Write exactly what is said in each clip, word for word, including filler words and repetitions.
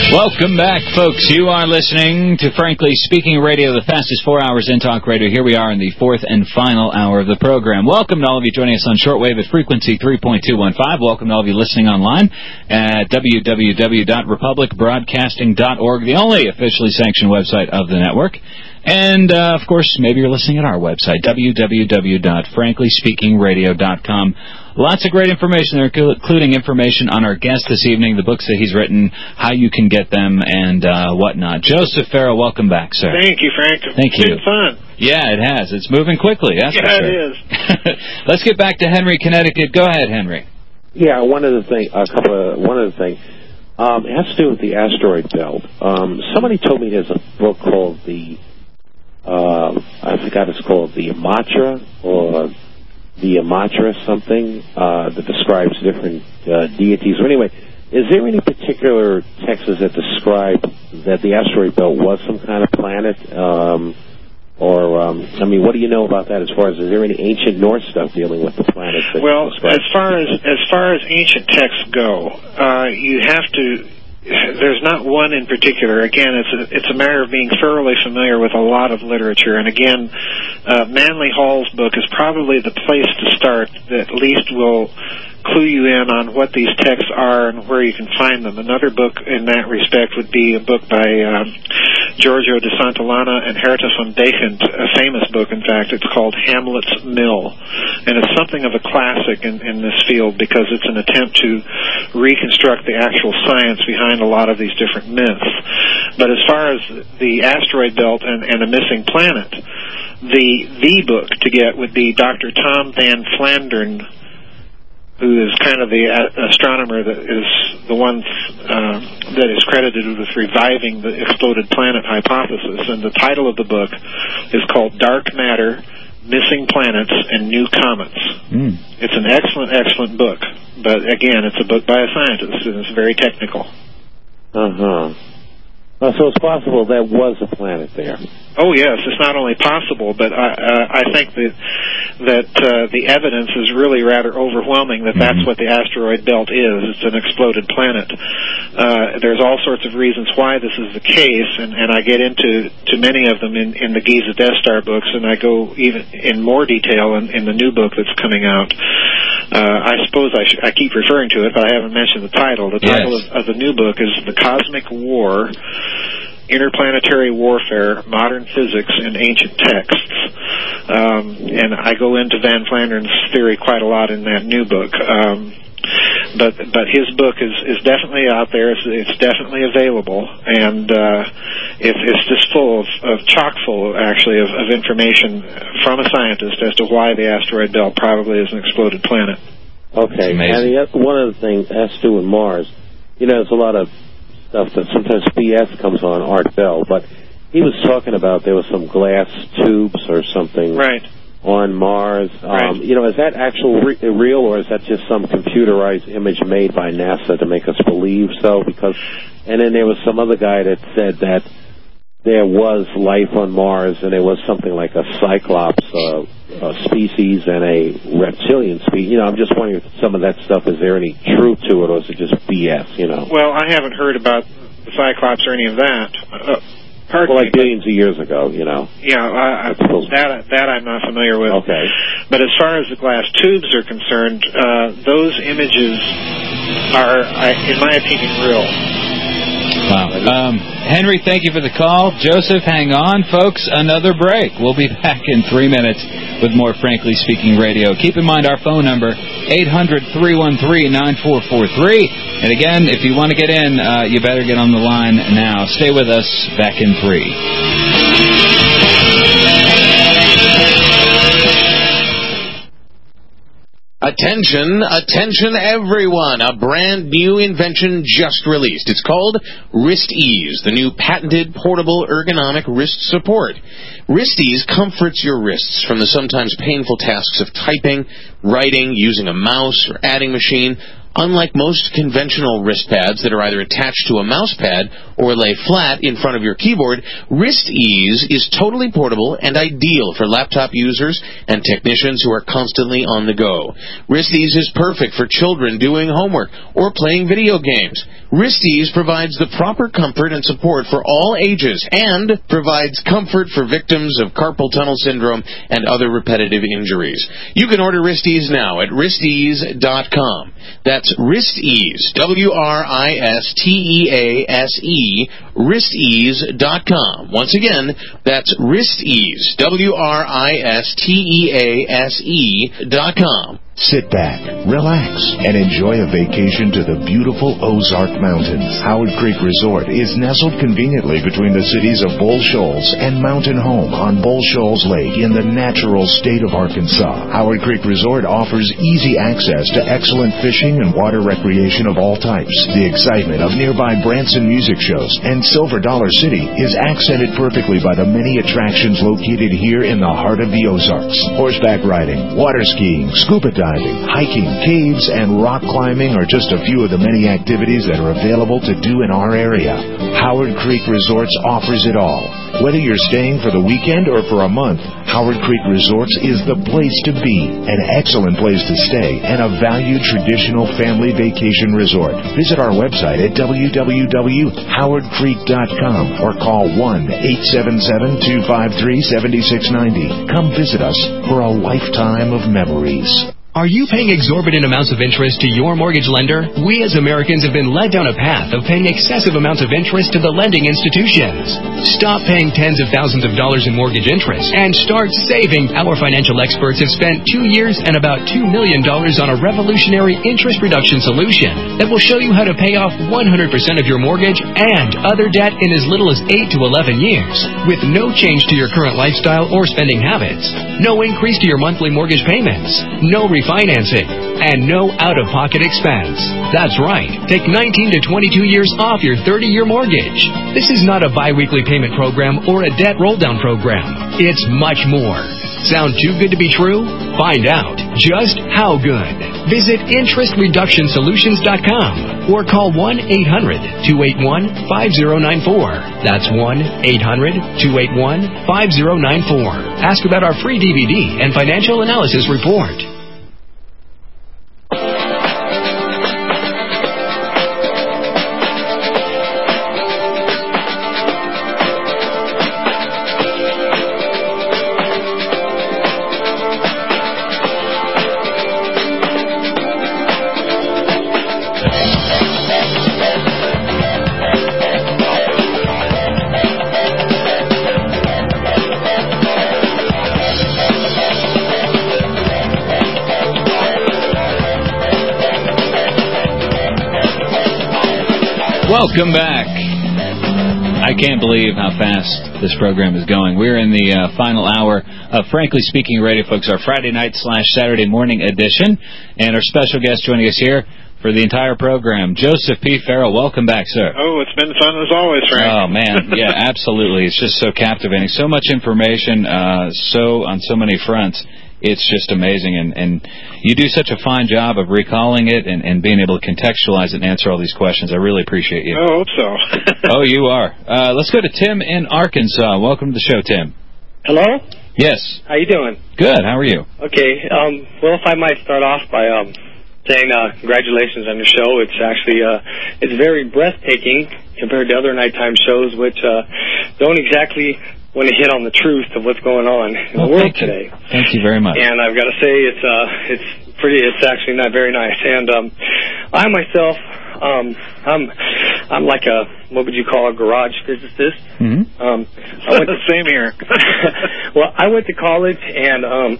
Welcome back, folks. You are listening to Frankly Speaking Radio, the fastest four hours in talk radio. Here we are in the fourth and final hour of the program. Welcome to all of you joining us on shortwave at frequency three point two one five. Welcome to all of you listening online at w w w dot republic broadcasting dot org, the only officially sanctioned website of the network. And, uh, of course, maybe you're listening at our website, w w w dot frankly speaking radio dot com. Lots of great information there, including information on our guest this evening, the books that he's written, how you can get them, and uh, whatnot. Joseph Farrell, welcome back, sir. Thank you, Frank. Thank it's you. It's been fun. Yeah, it has. It's moving quickly, that's yeah, for sure. it is. Let's get back to Henry, Connecticut. Go ahead, Henry. Yeah, one of the things, a couple of, one of the things, um, it has to do with the asteroid belt. Um, somebody told me there's a book called the, uh, I forgot it's called, the Amatra, or the Amatra something, uh, that describes different uh, deities. So anyway, is there any particular texts that describe that the asteroid belt was some kind of planet? Um, or, um, I mean, what do you know about that as far as, is there any ancient Norse stuff dealing with the planets? That well, as far as, as far as ancient texts go, uh, you have to... There's not one in particular. Again, it's a, it's a matter of being thoroughly familiar with a lot of literature. And again, uh, Manly Hall's book is probably the place to start that at least will clue you in on what these texts are and where you can find them. Another book in that respect would be a book by um, Giorgio de Santillana and Herta von Dechant, a famous book, in fact. It's called Hamlet's Mill. And it's something of a classic in, in this field because it's an attempt to reconstruct the actual science behind a lot of these different myths. But as far as the asteroid belt and, and a missing planet, the the book to get would be Doctor Tom Van Flandern, who is kind of the astronomer that is the one uh, that is credited with reviving the exploded planet hypothesis. And the title of the book is called Dark Matter, Missing Planets, and New Comets. Mm. It's an excellent, excellent book. But again, it's a book by a scientist, and it's very technical. Uh-huh. Uh, so it's possible there was a planet there. Oh, yes. It's not only possible, but I, uh, I think that that uh, the evidence is really rather overwhelming that that's what the asteroid belt is. It's an exploded planet. Uh, there's all sorts of reasons why this is the case, and, and I get into to many of them in, in the Giza Death Star books, and I go even in more detail in, in the new book that's coming out. Uh, I suppose I, sh- I keep referring to it, but I haven't mentioned the title. The title yes. of, of the new book is The Cosmic War, Interplanetary Warfare, Modern Physics, and Ancient Texts. Um, and I go into Van Flandern's theory quite a lot in that new book. Um, but but his book is, is definitely out there. It's, it's definitely available. And uh, it, it's just full of, of chock full, actually, of, of information from a scientist as to why the asteroid belt probably is an exploded planet. Okay. And the, one of the things has to do with Mars. You know, there's a lot of stuff that sometimes B S comes on Art Bell, but he was talking about there was some glass tubes or something right. on Mars. Right. Um, you know, is that actual re- real, or is that just some computerized image made by NASA to make us believe so? Because, and then there was some other guy that said that there was life on Mars, and there was something like a Cyclops uh, a species and a reptilian species. You know, I'm just wondering if some of that stuff, is there any truth to it, or is it just B S, you know? Well, I haven't heard about the Cyclops or any of that. Uh, well, like me, billions of years ago, you know. Yeah, I, I, that, that I'm not familiar with. Okay. But as far as the glass tubes are concerned, uh, those images are, in my opinion, real. Wow. Um, Henry, thank you for the call. Joseph, hang on, folks. Another break. We'll be back in three minutes with more Frankly Speaking Radio. Keep in mind our phone number, eight hundred, three one three, nine four four three. And again, if you want to get in, uh, you better get on the line now. Stay with us. Back in three. Attention, attention everyone, a brand new invention just released. It's called Wrist Ease, the new patented portable ergonomic wrist support. Wristies comforts your wrists from the sometimes painful tasks of typing, writing, using a mouse, or adding machine. Unlike most conventional wrist pads that are either attached to a mouse pad or lay flat in front of your keyboard, WristEase is totally portable and ideal for laptop users and technicians who are constantly on the go. WristEase is perfect for children doing homework or playing video games. WristEase provides the proper comfort and support for all ages and provides comfort for victims of carpal tunnel syndrome and other repetitive injuries. You can order WristEase now at wrist ease dot com. That's WristEase, W R I S T E A S E, wrist ease dot com. Once again, that's WristEase, W R I S T E A S E dot com. Sit back, relax, and enjoy a vacation to the beautiful Ozark Mountains. Howard Creek Resort is nestled conveniently between the cities of Bull Shoals and Mountain Home on Bull Shoals Lake in the natural state of Arkansas. Howard Creek Resort offers easy access to excellent fishing and water recreation of all types. The excitement of nearby Branson music shows and Silver Dollar City is accented perfectly by the many attractions located here in the heart of the Ozarks. Horseback riding, water skiing, scuba diving, hiking, caves, and rock climbing are just a few of the many activities that are available to do in our area. Howard Creek Resorts offers it all. Whether you're staying for the weekend or for a month, Howard Creek Resorts is the place to be. An excellent place to stay and a valued traditional family vacation resort. Visit our website at w w w dot howard creek dot com or call one eight seven seven, two five three, seven six nine zero. Come visit us for a lifetime of memories. Are you paying exorbitant amounts of interest to your mortgage lender? We as Americans have been led down a path of paying excessive amounts of interest to the lending institutions. Stop paying tens of thousands of dollars in mortgage interest and start saving. Our financial experts have spent two years and about two million dollars on a revolutionary interest reduction solution that will show you how to pay off one hundred percent of your mortgage and other debt in as little as eight to eleven years with no change to your current lifestyle or spending habits, no increase to your monthly mortgage payments, no refinancing, and no out-of-pocket expense. That's right. Take nineteen to twenty-two years off your thirty-year mortgage. This is not a bi-weekly payment program or a debt roll-down program. It's much more. Sound too good to be true? Find out just how good. Visit interest reduction solutions dot com or call one eight hundred, two eight one, five zero nine four. That's one eight hundred, two eight one, five zero nine four. Ask about our free D V D and financial analysis report. Welcome back. I can't believe how fast this program is going. We're in the uh, final hour of Frankly Speaking Radio, folks, our Friday night slash Saturday morning edition. And our special guest joining us here for the entire program, Joseph P. Farrell. Welcome back, sir. Oh, it's been fun as always, Frank. Oh, man. Yeah, absolutely. It's just so captivating. So much information, uh, so on so many fronts. It's just amazing, and, and you do such a fine job of recalling it and, and being able to contextualize it and answer all these questions. I really appreciate you. I hope so. Oh, you are. Uh, let's go to Tim in Arkansas. Welcome to the show, Tim. Hello? Yes. How you doing? Good. How are you? Okay. Um, well, if I might start off by um, saying uh, congratulations on your show. It's actually uh, it's very breathtaking compared to other nighttime shows, which uh, don't exactly want to hit on the truth of what's going on in well, the world thank today. You. Thank you very much. And I've got to say, it's uh, it's pretty. It's actually not very nice. And um, I myself, um, I'm I'm like a what would you call a garage physicist? Mm-hmm. Um, I went to, same here. Well, I went to college, and um,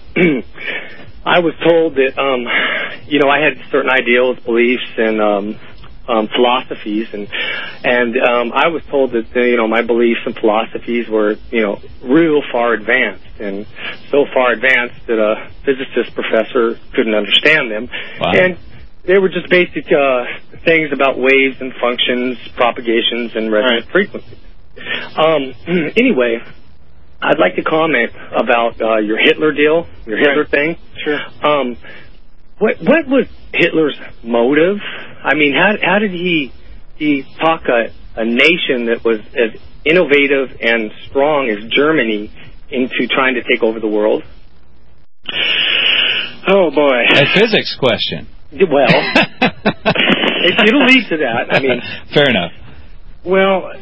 I was told that um, you know I had certain ideals, beliefs, and um, Um, philosophies, and and um, I was told that you know my beliefs and philosophies were you know real far advanced, and so far advanced that a physicist professor couldn't understand them, wow. and they were just basic uh, things about waves and functions, propagations, and resonant right. frequencies. Um, anyway, I'd like to comment about uh, your Hitler deal, your Hitler right. thing. Sure. Um, what what was Hitler's motive? I mean, how how did he he talk a, a nation that was as innovative and strong as Germany into trying to take over the world? Oh boy, a physics question. Well, it, it'll lead to that. I mean, fair enough. Well,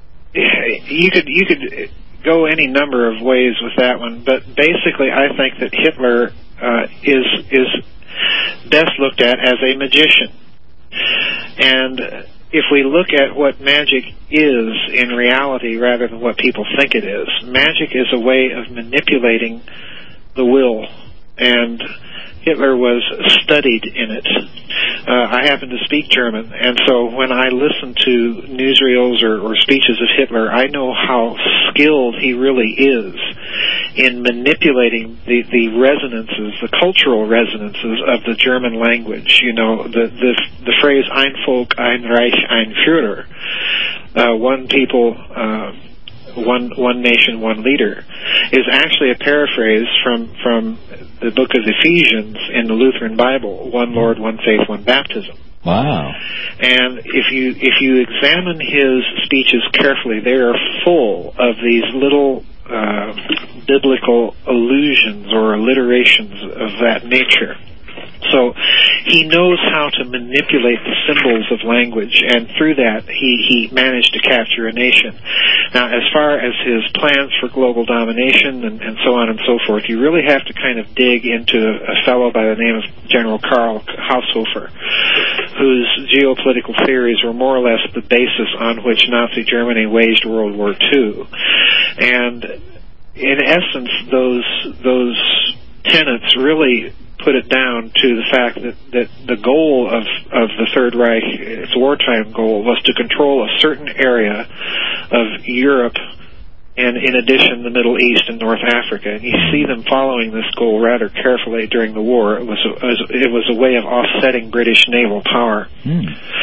you could you could go any number of ways with that one, but basically, I think that Hitler uh, is is best looked at as a magician, and if we look at what magic is in reality rather than what people think it is, magic is a way of manipulating the will, and Hitler was studied in it. Uh, I happen to speak German, and so when I listen to newsreels or, or speeches of Hitler, I know how skilled he really is in manipulating the, the resonances, the cultural resonances of the German language. You know, the the, the phrase "Ein Volk, ein Reich, ein Führer," uh, one people, uh, one one nation, one leader, is actually a paraphrase from from the book of Ephesians in the Lutheran Bible: one Lord, one faith, one baptism. Wow. And if you if you examine his speeches carefully, they are full of these little uh, biblical allusions or alliterations of that nature. So he knows how to manipulate the symbols of language, and through that he, he managed to capture a nation. Now, as far as his plans for global domination and, and so on and so forth, you really have to kind of dig into a fellow by the name of General Karl Haushofer, whose geopolitical theories were more or less the basis on which Nazi Germany waged World War Two. And in essence, those those tenets really put it down to the fact that, that the goal of, of the Third Reich, its wartime goal, was to control a certain area of Europe and, in addition, the Middle East and North Africa. And you see them following this goal rather carefully during the war. It was a, it was a way of offsetting British naval power. Mm.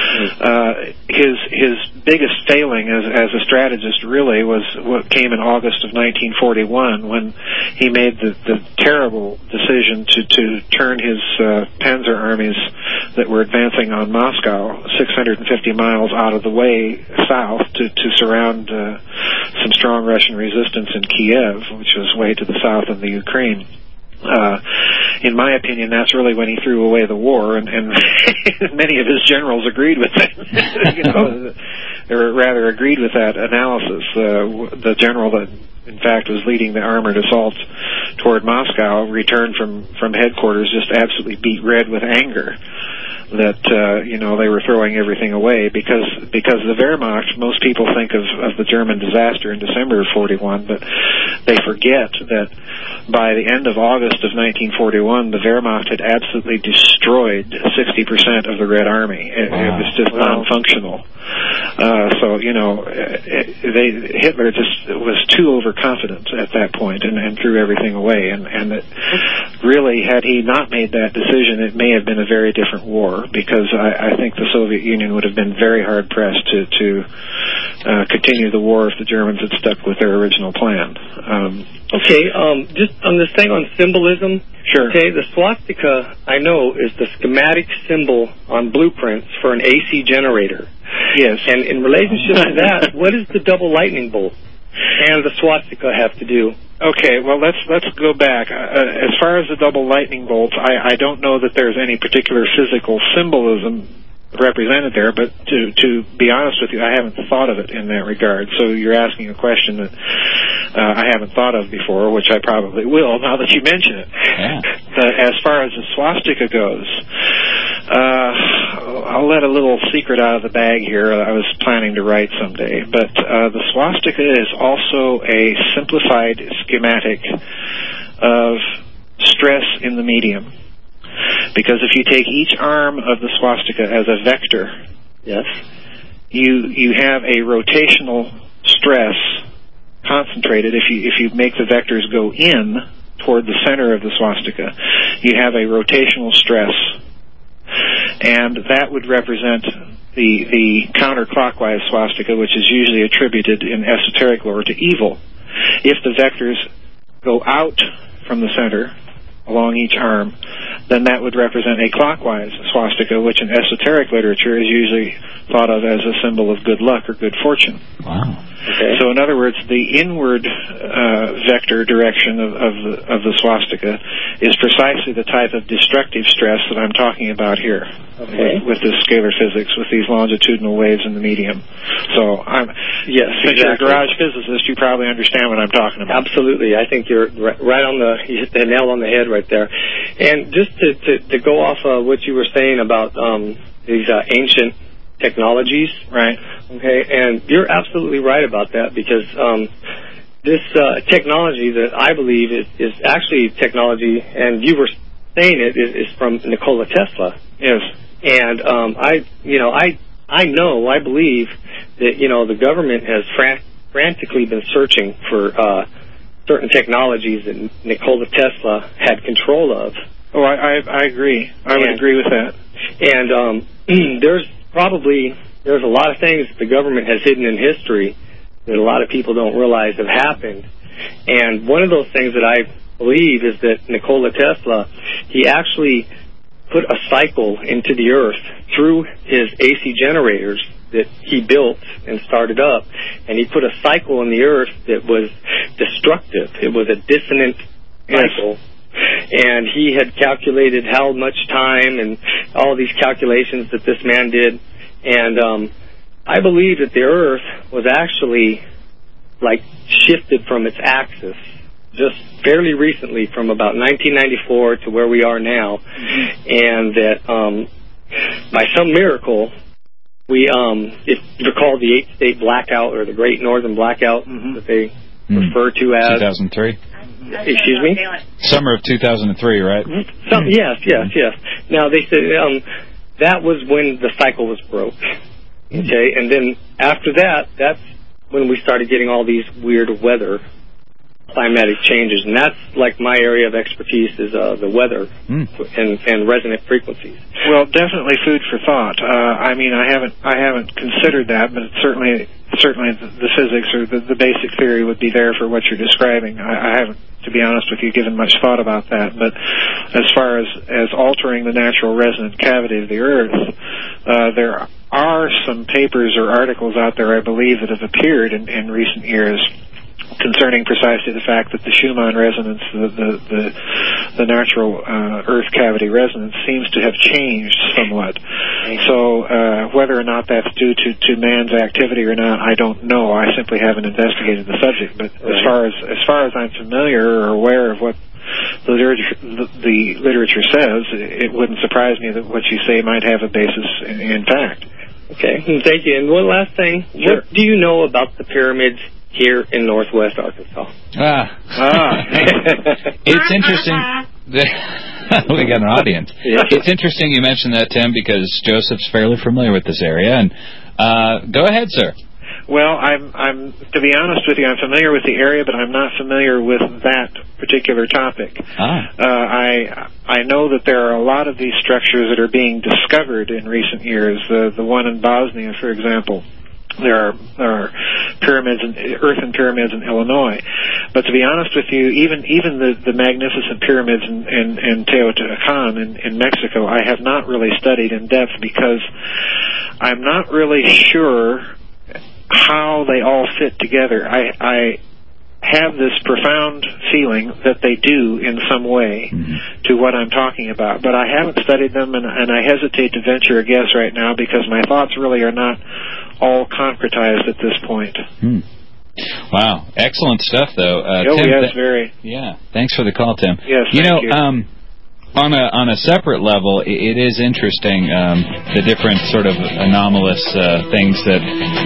Uh, his his biggest failing as, as a strategist really was what came in August of nineteen forty-one, when he made the, the terrible decision to, to turn his uh, Panzer armies that were advancing on Moscow six hundred fifty miles out of the way south to, to surround uh, some strong Russian resistance in Kiev, which was way to the south of the Ukraine. Uh, in my opinion, that's really when he threw away the war, and, and many of his generals agreed with that. you know, or rather agreed with that analysis. Uh, the general that, in fact, was leading the armored assault toward Moscow returned from, from headquarters just absolutely beat red with anger that, uh, you know, they were throwing everything away because because the Wehrmacht, most people think of, of the German disaster in December of forty-one, but they forget that by the end of August of nineteen forty-one, the Wehrmacht had absolutely destroyed sixty percent of the Red Army. It, wow. it was just wow. non-functional. Uh, so, you know, they, Hitler just was too overconfident at that point and, and threw everything away. And, and it really, had he not made that decision, it may have been a very different war, because I, I think the Soviet Union would have been very hard-pressed to, to uh, continue the war if the Germans had stuck with their original plan. Um, okay, um, just on this thing on symbolism, sure. Okay, the swastika, I know, is the schematic symbol on blueprints for an A C generator. Yes. And in relationship to that, what does the double lightning bolt and the swastika have to do? Okay, well, let's let's go back. Uh, as far as the double lightning bolts, I, I don't know that there's any particular physical symbolism represented there, but to to be honest with you, I haven't thought of it in that regard. So you're asking a question that uh, I haven't thought of before, which I probably will now that you mention it. Yeah. But as far as the swastika goes, uh, I'll let a little secret out of the bag here I was planning to write someday, but uh, the swastika is also a simplified schematic of stress in the medium. Because if you take each arm of the swastika as a vector, yes, you you have a rotational stress concentrated. If you if you make the vectors go in toward the center of the swastika, you have a rotational stress, and that would represent the the counterclockwise swastika, which is usually attributed in esoteric lore to evil. If the vectors go out from the center along each arm, then that would represent a clockwise swastika, which in esoteric literature is usually thought of as a symbol of good luck or good fortune. Wow. Okay. So in other words, the inward uh, vector direction of, of, the, of the swastika is precisely the type of destructive stress that I'm talking about here. Okay. With, with this scalar physics, with these longitudinal waves in the medium. So, I'm, yes, since exactly. you're a garage physicist, you probably understand what I'm talking about. Absolutely. I think you're right on the, you hit the nail on the head right there. And just to, to, to go off of what you were saying about um, these uh, ancient technologies. Right. Okay, and you're absolutely right about that, because um, this uh, technology that I believe is, is actually technology, and you were saying it, is, is from Nikola Tesla. Yes. And um, I, you know, I, I know, I believe that, you know, the government has fran- frantically been searching for uh, certain technologies that Nikola Tesla had control of. Oh, I, I, I agree. I and, would agree with that. And um, there's probably, there's a lot of things that the government has hidden in history that a lot of people don't realize have happened. And one of those things that I believe is that Nikola Tesla, he actually put a cycle into the earth through his A C generators that he built and started up, and he put a cycle in the earth that was destructive. It was a dissonant cycle. Yes. And he had calculated how much time and all these calculations that this man did. And um, I believe that the earth was actually, like, shifted from its axis just fairly recently, from about nineteen ninety-four to where we are now. Mm-hmm. And that um, by some miracle, we, um, if you recall the eight-state blackout, or the Great Northern Blackout, mm-hmm. that they mm-hmm. refer to as... two thousand three. Excuse me? Summer of two thousand three, right? Some, yes, yes, yes. Now, they said um, that was when the cycle was broke. Okay, and then after that, that's when we started getting all these weird weather, climatic changes, and that's like my area of expertise is uh, the weather mm. and, and resonant frequencies. Well, definitely food for thought. Uh, I mean, I haven't I haven't considered that, but certainly certainly the, the physics or the, the basic theory would be there for what you're describing. I, I haven't, to be honest with you, given much thought about that. But as far as as altering the natural resonant cavity of the Earth, uh, there are some papers or articles out there, I believe, that have appeared in, in recent years concerning precisely the fact that the Schumann resonance, the the, the, the natural uh, Earth cavity resonance, seems to have changed somewhat. So uh, whether or not that's due to, to man's activity or not, I don't know. I simply haven't investigated the subject. But as far as as far as I'm familiar or aware of what the literature, the, the literature says, it wouldn't surprise me that what you say might have a basis in, in fact. Okay, thank you. And one last thing. Sure. What do you know about the pyramids here in northwest Arkansas? Ah. ah. It's interesting. That we got an audience. Yeah. It's interesting you mentioned that, Tim, because Joseph's fairly familiar with this area. And uh, go ahead, sir. Well, I'm, I'm, to be honest with you, I'm familiar with the area, but I'm not familiar with that particular topic. Ah. Uh, I I know that there are a lot of these structures that are being discovered in recent years. The the one in Bosnia, for example. There are, there are pyramids, and earthen pyramids in Illinois. But to be honest with you, even even the, the magnificent pyramids in, in, in Teotihuacan in, in Mexico, I have not really studied in depth because I'm not really sure how they all fit together. I, I have this profound feeling that they do in some way mm-hmm. to what I'm talking about. But I haven't studied them, and, and I hesitate to venture a guess right now because my thoughts really are not all concretized at this point. Hmm. Wow, excellent stuff, though. Uh, oh, Tim, yes, th- very. Yeah, thanks for the call, Tim. Yes, you thank know, you. Um, on a on a separate level, it, it is interesting um, the different sort of anomalous uh, things that,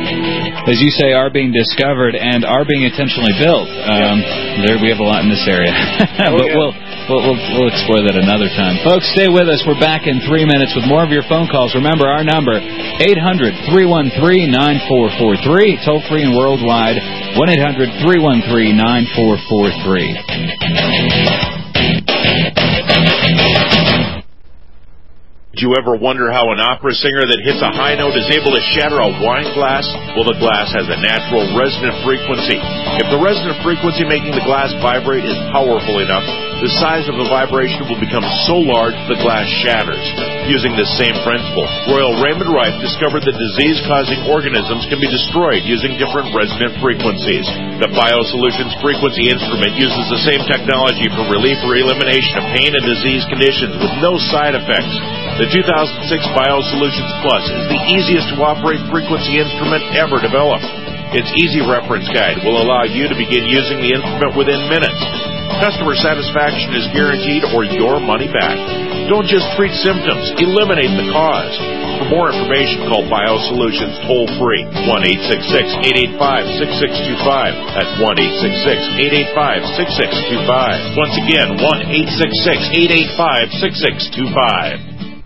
as you say, are being discovered and are being intentionally built. Um, there, we have a lot in this area, oh, but yeah. we'll. We'll, we'll, we'll explore that another time. Folks, stay with us. We're back in three minutes with more of your phone calls. Remember our number, eight hundred, three one three, nine four four three. Toll free and worldwide, one eight hundred, three one three, nine four four three. Do you ever wonder how an opera singer that hits a high note is able to shatter a wine glass? Well, the glass has a natural resonant frequency. If the resonant frequency making the glass vibrate is powerful enough, the size of the vibration will become so large the glass shatters. Using this same principle, Royal Raymond Rife discovered that disease-causing organisms can be destroyed using different resonant frequencies. The BioSolutions Frequency Instrument uses the same technology for relief or elimination of pain and disease conditions with no side effects. The two thousand six BioSolutions Plus is the easiest to operate frequency instrument ever developed. Its easy reference guide will allow you to begin using the instrument within minutes. Customer satisfaction is guaranteed or your money back. Don't just treat symptoms, eliminate the cause. For more information, call BioSolutions toll-free, one eight six six, eight eight five, six six two five. That's one eight six six, eight eight five, six six two five. Once again, one eight six six, eight eight five, six six two five.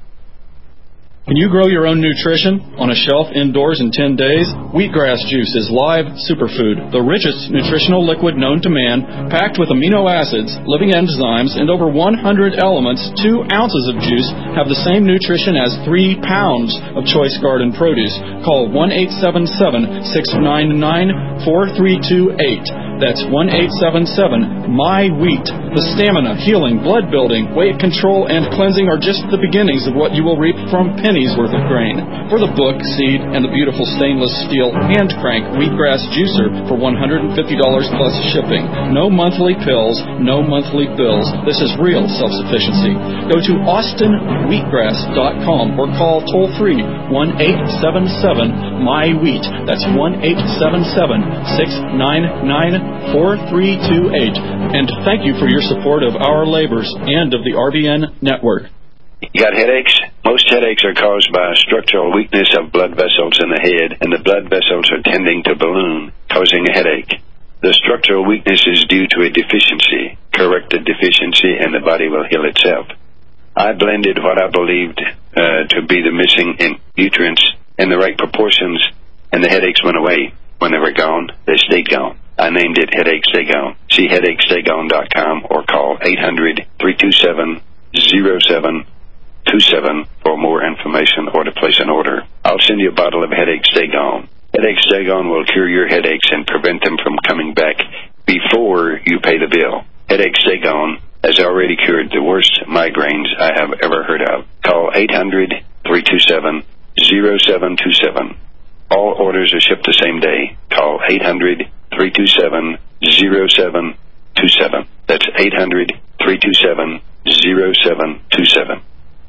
Can you grow your own nutrition on a shelf indoors in ten days? Wheatgrass juice is live superfood, the richest nutritional liquid known to man, packed with amino acids, living enzymes, and over one hundred elements. Two ounces of juice have the same nutrition as three pounds of choice garden produce. Call one eight seven seven, six nine nine, four three two eight. That's one eight seven seven, M Y wheat. The stamina, healing, blood building, weight control, and cleansing are just the beginnings of what you will reap from pennies worth of grain. For the book, seed, and the beautiful stainless steel hand crank wheatgrass juicer for one hundred fifty dollars plus shipping. No monthly pills, no monthly bills. This is real self-sufficiency. Go to austin wheatgrass dot com or call toll-free one eight seven seven, M Y wheat. That's one eight seven seven, six nine nine, four three two eight. And thank you for your support of our labors and of the R B N network. You got headaches? Most headaches are caused by structural weakness of blood vessels in the head, and the blood vessels are tending to balloon, causing a headache. The structural weakness is due to a deficiency. Correct the deficiency, and the body will heal itself. I blended what I believed uh, to be the missing in nutrients in the right proportions, and the headaches went away. When they were gone, they stayed gone. I named it Headache Stay Gone. See headache stay gone dot com or call eight hundred, three two seven, zero seven two seven for more information or to place an order. I'll send you a bottle of Headache Stay Gone. Headache Stay Gone will cure your headaches and prevent them from coming back before you pay the bill. Headache Stay Gone has already cured the worst migraines I have ever heard of. Call eight hundred, three two seven, zero seven two seven. All orders are shipped the same day. Call eight hundred, three two seven, zero seven two seven. That's eight hundred, three two seven, zero seven two seven.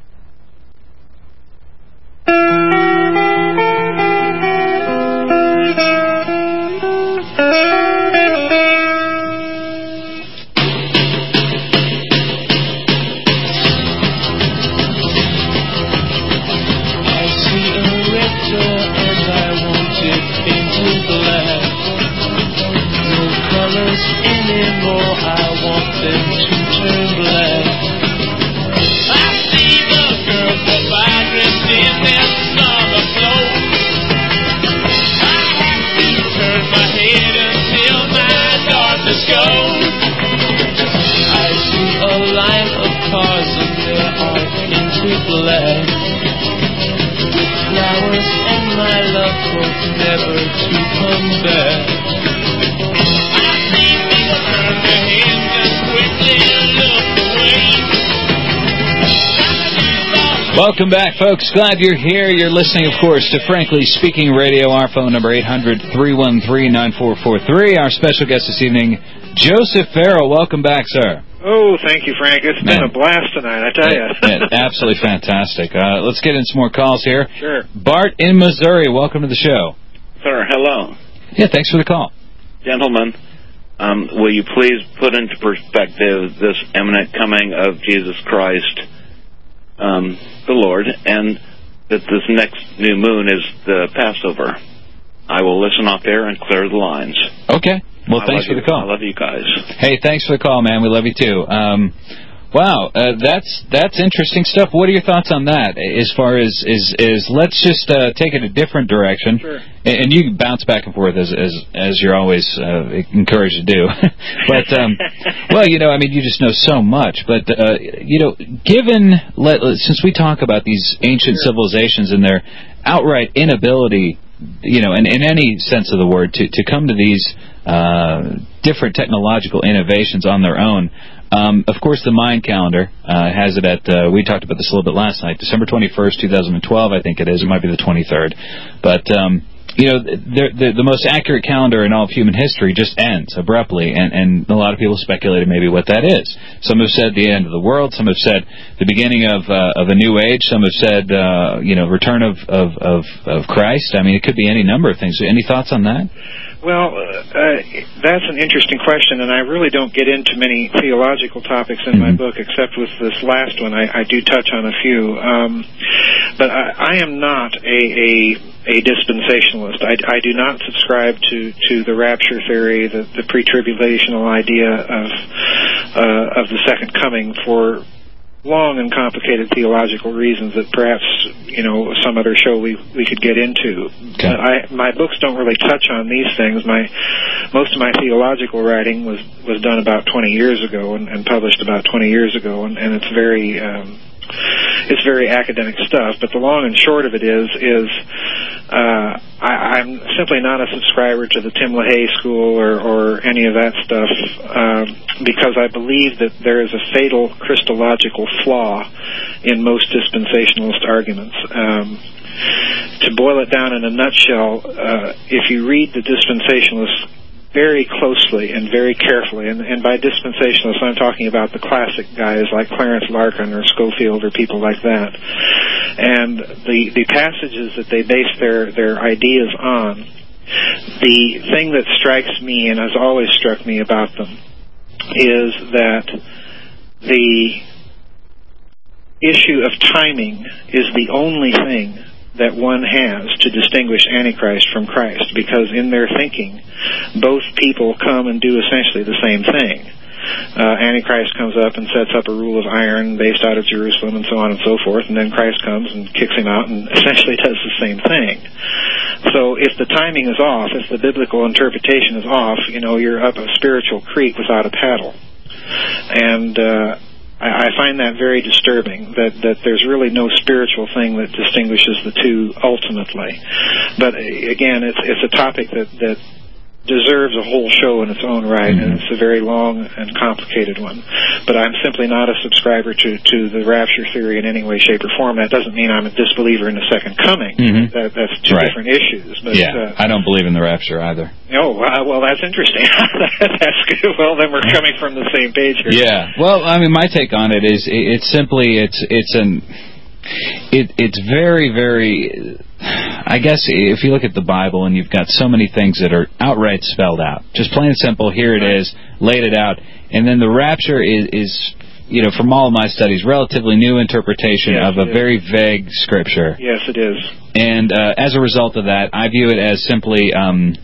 Welcome back, folks. Glad you're here. You're listening, of course, to Frankly Speaking Radio. Our phone number, eight hundred, three one three, nine four four three. Our special guest this evening, Joseph Farrell. Welcome back, sir. Oh, thank you, Frank. It's Man. been a blast tonight, I tell you. Man, absolutely fantastic. Uh, let's get in some more calls here. Sure. Bart in Missouri, welcome to the show. Sir, hello. Yeah, thanks for the call. Gentlemen, um, will you please put into perspective this imminent coming of Jesus Christ, um, the Lord, and that this next new moon is the Passover? I will listen off air and clear the lines. Okay. Well, I thanks for you. the call. I love you guys. Hey, thanks for the call, man. We love you, too. Um, Wow, uh, that's that's interesting stuff. What are your thoughts on that? As far as is is let's just uh, take it a different direction, sure. and, and you can bounce back and forth as as as you're always uh, encouraged to do. But um, well, you know, I mean, you just know so much. But uh, you know, given let, since we talk about these ancient sure. civilizations and their outright inability, you know, in, in any sense of the word, to to come to these uh, different technological innovations on their own. Um, of course, the Mayan calendar uh, has it at, uh, we talked about this a little bit last night, December twenty-first, twenty twelve, I think it is. It might be the twenty-third. But, um, you know, the, the, the most accurate calendar in all of human history just ends abruptly, and, and a lot of people speculated maybe what that is. Some have said the end of the world. Some have said the beginning of uh, of a new age. Some have said, uh, you know, return of, of, of, of Christ. I mean, it could be any number of things. Any thoughts on that? Well, uh, that's an interesting question, and I really don't get into many theological topics in mm-hmm. my book, except with this last one. I, I do touch on a few. Um, but I, I am not a, a, a dispensationalist. I, I do not subscribe to, to the rapture theory, the, the pre-tribulational idea of, uh, of the second coming for long and complicated theological reasons that perhaps, you know, some other show we we could get into. Okay. But I, my books don't really touch on these things. My most of my theological writing was, was done about twenty years ago and, and published about twenty years ago, and, and it's very um, it's very academic stuff. But the long and short of it is is uh, I, I'm simply not a subscriber to the Tim LaHaye school or, or any of that stuff um, because I believe that there is a fatal Christological flaw in most dispensationalist arguments. Um, to boil it down in a nutshell, uh, if you read the dispensationalists very closely and very carefully, and, and by dispensationalists I'm talking about the classic guys like Clarence Larkin or Schofield or people like that, and the, the passages that they base their, their ideas on, the thing that strikes me and has always struck me about them is that the issue of timing is the only thing that one has to distinguish Antichrist from Christ, because in their thinking, both people come and do essentially the same thing. Uh, Antichrist comes up and sets up a rule of iron based out of Jerusalem and so on and so forth, and then Christ comes and kicks him out and essentially does the same thing. So if the timing is off, if the biblical interpretation is off, you know, you're up a spiritual creek without a paddle. And uh I find that very disturbing, that, that there's really no spiritual thing that distinguishes the two ultimately. But again, it's it's a topic that, that deserves a whole show in its own right, mm-hmm. and it's a very long and complicated one. But I'm simply not a subscriber to, to the rapture theory in any way, shape, or form. That doesn't mean I'm a disbeliever in the second coming. Mm-hmm. That, that's two right. different issues. But, yeah, uh, I don't believe in the rapture either. Oh, uh, well, that's interesting. That's good. Well, then we're coming from the same page here. Yeah. Well, I mean, my take on it is it, it's simply it's it's an it it's very very. I guess if you look at the Bible and you've got so many things that are outright spelled out, just plain and simple, here it is, laid it out, and then the rapture is, is you know, from all of my studies, relatively new interpretation yes, of a very vague scripture. Yes, it is. And uh, as a result of that, I view it as simply um,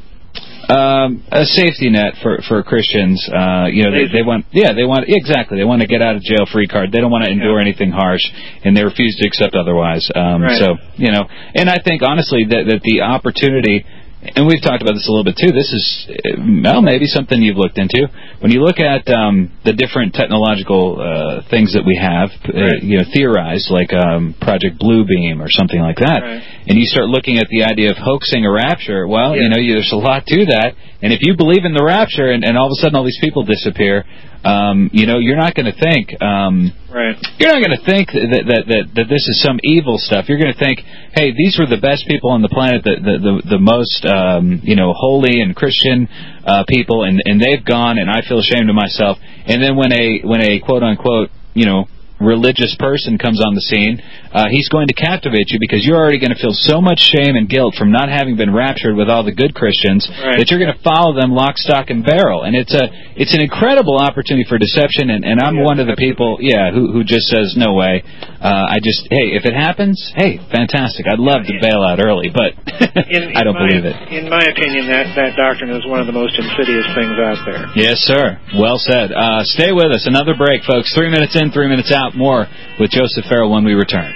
um, a safety net for for Christians. Uh, you know, they, they want, yeah, they want exactly. They want to get out of jail free card. They don't want to endure yeah. anything harsh, and they refuse to accept otherwise. Um, right. So, you know, and I think honestly that that the opportunity. And we've talked about this a little bit, too. This is, well, maybe something you've looked into. When you look at um, the different technological uh, things that we have, right. uh, you know, theorized, like um, Project Bluebeam or something like that, right. and you start looking at the idea of hoaxing a rapture, well, yeah. you know, there's a lot to that. And if you believe in the rapture and, and all of a sudden all these people disappear, um, you know, you're not going to think... Um, right. You're not going to think that, that that that this is some evil stuff. You're going to think, hey, these were the best people on the planet, the the the, the most um, you know holy and Christian uh, people, and and they've gone, and I feel ashamed of myself. And then when a when a quote unquote you know religious person comes on the scene, uh, he's going to captivate you because you're already going to feel so much shame and guilt from not having been raptured with all the good Christians right. that you're going to follow them lock, stock, and barrel. And it's a it's an incredible opportunity for deception, and, and I'm yeah, one of the people, yeah, who, who just says, no way. Uh, I just, hey, if it happens, hey, fantastic. I'd love to bail out early, but in, in I don't my, believe it. In my opinion, that, that doctrine is one of the most insidious things out there. Yes, sir. Well said. Uh, stay with us. Another break, folks. Three minutes in, three minutes out. More with Joseph Farrell when we return.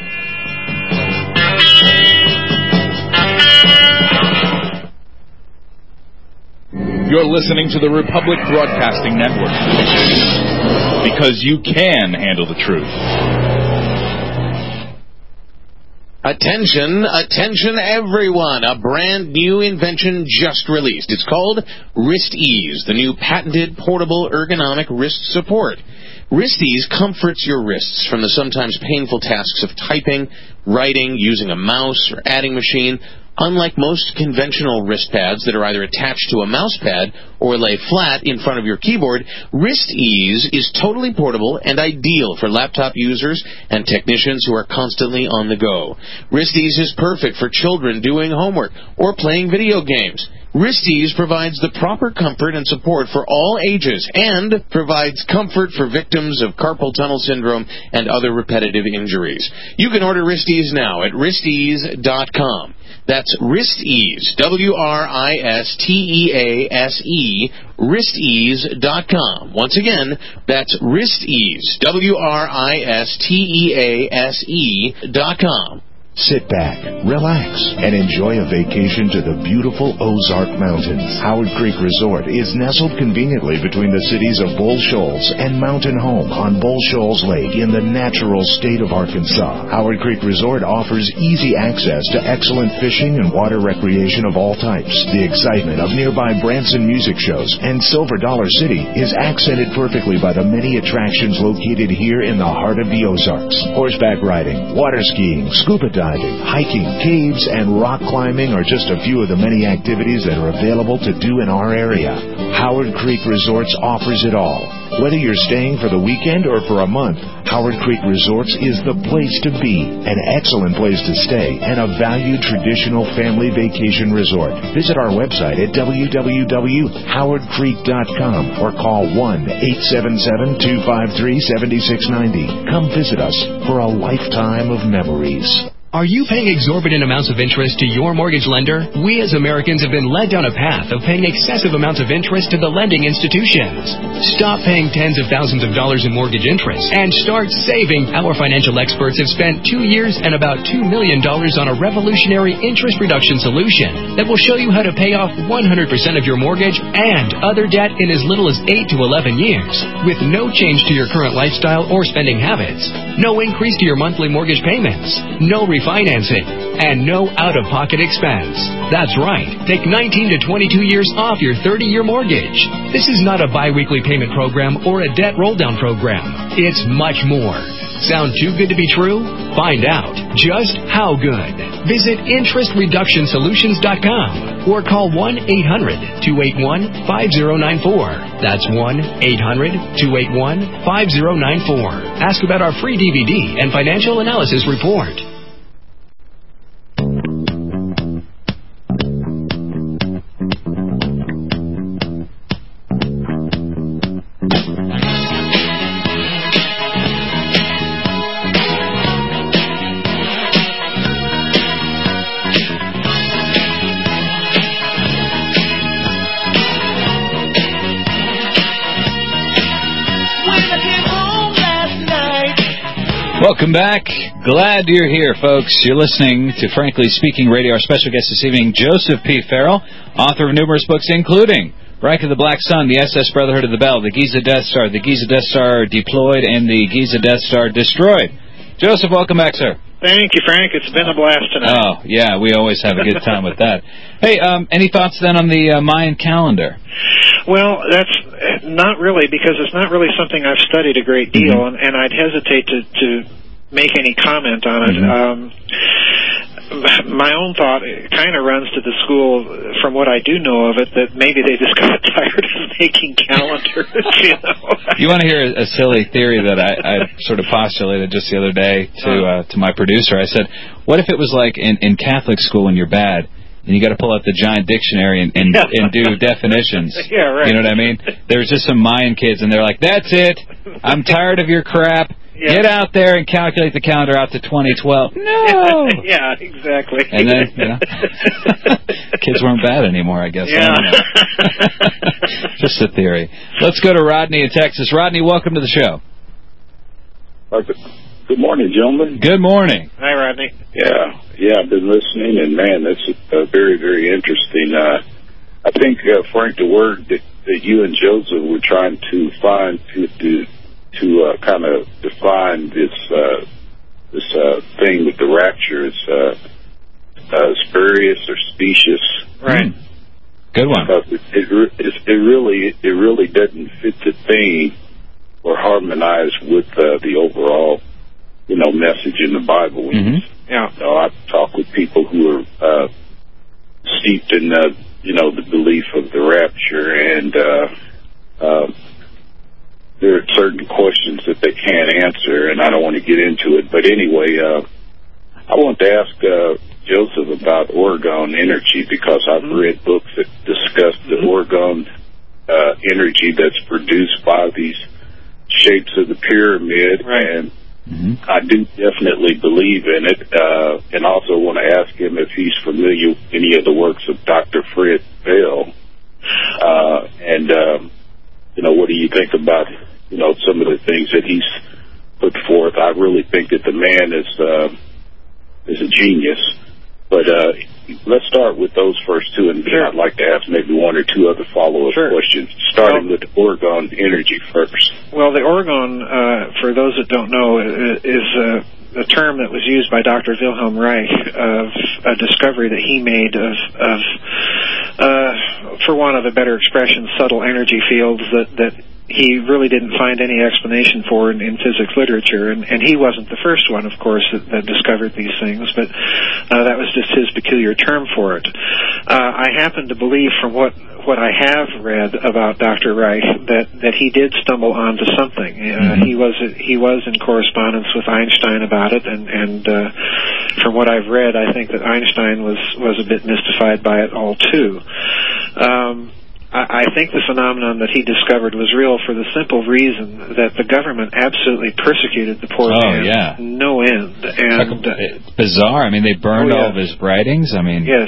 You're listening to the Republic Broadcasting Network. Because you can handle the truth. Attention, attention everyone. A brand new invention just released. It's called WristEase, the new patented portable ergonomic wrist support. WristEase comforts your wrists from the sometimes painful tasks of typing, writing, using a mouse, or adding machine. Unlike most conventional wrist pads that are either attached to a mouse pad or lay flat in front of your keyboard, WristEase is totally portable and ideal for laptop users and technicians who are constantly on the go. WristEase is perfect for children doing homework or playing video games. WristEase provides the proper comfort and support for all ages and provides comfort for victims of carpal tunnel syndrome and other repetitive injuries. You can order WristEase now at wrist ease dot com. That's WristEase, W R I S T E A S E, wrist ease dot com. Once again, that's WristEase, W R I S T E A S E dot com. Sit back, relax, and enjoy a vacation to the beautiful Ozark Mountains. Howard Creek Resort is nestled conveniently between the cities of Bull Shoals and Mountain Home on Bull Shoals Lake in the natural state of Arkansas. Howard Creek Resort offers easy access to excellent fishing and water recreation of all types. The excitement of nearby Branson music shows and Silver Dollar City is accented perfectly by the many attractions located here in the heart of the Ozarks. Horseback riding, water skiing, scuba diving, Diving, hiking, caves, and rock climbing are just a few of the many activities that are available to do in our area. Howard Creek Resorts offers it all. Whether you're staying for the weekend or for a month, Howard Creek Resorts is the place to be, an excellent place to stay, and a valued traditional family vacation resort. Visit our website at w w w dot howard creek dot com or call one eight seven seven, two five three, seven six nine zero. Come visit us for a lifetime of memories. Are you paying exorbitant amounts of interest to your mortgage lender? We as Americans have been led down a path of paying excessive amounts of interest to the lending institutions. Stop paying tens of thousands of dollars in mortgage interest and start saving. Our financial experts have spent two years and about two million dollars on a revolutionary interest reduction solution that will show you how to pay off one hundred percent of your mortgage and other debt in as little as eight to eleven years with no change to your current lifestyle or spending habits, no increase to your monthly mortgage payments, no refinancing, financing, and no out-of-pocket expense. That's right. Take nineteen to twenty-two years off your thirty-year mortgage. This is not a bi-weekly payment program or a debt roll-down program. It's much more. Sound too good to be true? Find out just how good. Visit interest reduction solutions dot com or call one eight hundred, two eight one, five zero nine four. That's one eight hundred, two eight one, five zero nine four. Ask about our free D V D and financial analysis report. Welcome back. Glad you're here, folks. You're listening to Frankly Speaking Radio. Our special guest this evening, Joseph P. Farrell, author of numerous books, including Rank of the Black Sun, the S S Brotherhood of the Bell, the Giza Death Star, the Giza Death Star Deployed, and the Giza Death Star Destroyed. Joseph, welcome back, sir. Thank you, Frank. It's been a blast tonight. Oh, yeah, we always have a good time with that. Hey, um, any thoughts then on the uh, Mayan calendar? Well, that's not really, because it's not really something I've studied a great deal, mm-hmm. and, and I'd hesitate to, to make any comment on it. Mm-hmm. Um, my own thought kind of runs to the school, from what I do know of it, that maybe they just got tired of making calendars. You know, you want to hear a, a silly theory that I, I sort of postulated just the other day to uh, to my producer? I said, what if it was like in, in Catholic school when you're bad, and you got to pull out the giant dictionary and, and, yeah. and do definitions. Yeah, right. You know what I mean? There's just some Mayan kids, and they're like, that's it. I'm tired of your crap. Yeah. Get out there and calculate the calendar out to twenty twelve. No! Yeah, exactly. And then, you know, kids weren't bad anymore, I guess. Yeah. I just a theory. Let's go to Rodney in Texas. Rodney, welcome to the show. Good morning, gentlemen. Good morning. Hi, Rodney. Yeah, yeah, I've been listening, and man, that's uh, very, very interesting. Uh, I think, uh, Frank, the word that, that you and Joseph were trying to find to to, to uh, kind of define this uh, this uh, thing with the rapture is uh, uh, spurious or specious. Right. Mm. Good one. Because it, it, it, it really it really doesn't fit the theme or harmonize with uh, the overall, you know, message in the Bible. Mm-hmm. Yeah. You know, I talk with people who are uh, steeped in, uh, you know, the belief of the rapture, and uh, uh, there are certain questions that they can't answer, and I don't want to get into it. But anyway, uh, I want to ask uh, Joseph about Orgone energy, because I've mm-hmm. read books that discuss the mm-hmm. Orgone uh, energy that's produced by these shapes of the pyramid, right. and mm-hmm. I do definitely believe in it, uh, and also want to ask him if he's familiar with any of the works of Doctor Fred Bell, uh, and um, you know, what do you think about, you know, some of the things that he's put forth? I really think that the man is uh, is a genius, but uh, let's start with those first two, and sure. I'd like to ask maybe one or two other follow-up sure. questions, starting well, with the Orgone energy first. Well, the Orgone, uh, for those that don't know, is uh, a term that was used by Doctor Wilhelm Reich of a discovery that he made of, of uh, for want of a better expression, subtle energy fields that, that he really didn't find any explanation for in, in physics literature, and, and he wasn't the first one, of course, that, that discovered these things, but uh, that was just his peculiar term for it. Uh, I happen to believe, from what what I have read about Doctor Reich, that, that he did stumble onto something. Uh, mm-hmm. He was he was in correspondence with Einstein about it, and, and uh, from what I've read, I think that Einstein was, was a bit mystified by it all, too. Um, I think the phenomenon that he discovered was real for the simple reason that the government absolutely persecuted the poor oh, man, yeah. no end. And it's bizarre. I mean, they burned oh, yeah. all of his writings. I mean, yes,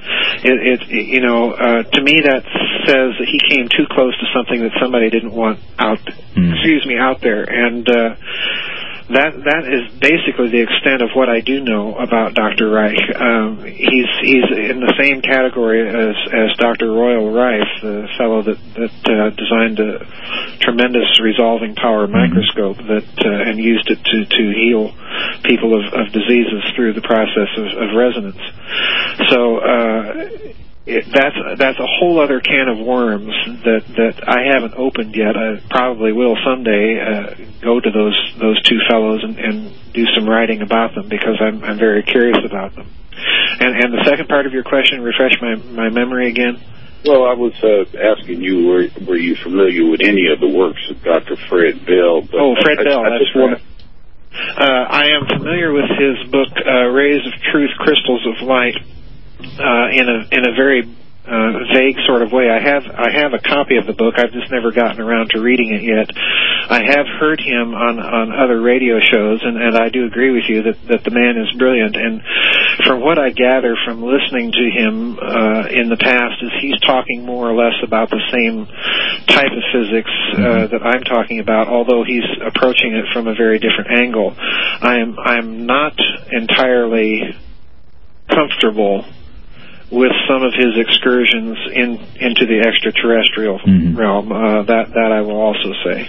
it, it you know, uh, to me that says that he came too close to something that somebody didn't want out. Hmm. Excuse me, out there, and. Uh, That that is basically the extent of what I do know about Doctor Reich. Um, he's he's in the same category as as Doctor Royal Rife, the fellow that that uh, designed a tremendous resolving power microscope that uh, and used it to to heal people of, of diseases through the process of, of resonance. So. Uh, It, that's that's a whole other can of worms that, that I haven't opened yet. I probably will someday uh, go to those those two fellows and, and do some writing about them, because I'm I'm very curious about them. And and the second part of your question, refresh my, my memory again. Well, I was uh, asking you, were were you familiar with any of the works of Doctor Fred Bell? But oh, Fred I, Bell, I, I that's just right. Wanna... Uh, I am familiar with his book, uh, Rays of Truth, Crystals of Light. Uh, in a in a very uh, vague sort of way. I have I have a copy of the book. I've just never gotten around to reading it yet. I have heard him on, on other radio shows, and, and I do agree with you that, that the man is brilliant. And from what I gather from listening to him uh, in the past, is he's talking more or less about the same type of physics uh, that I'm talking about, although he's approaching it from a very different angle. I'm I'm not entirely comfortable with some of his excursions in into the extraterrestrial mm-hmm. realm. Uh, that that I will also say.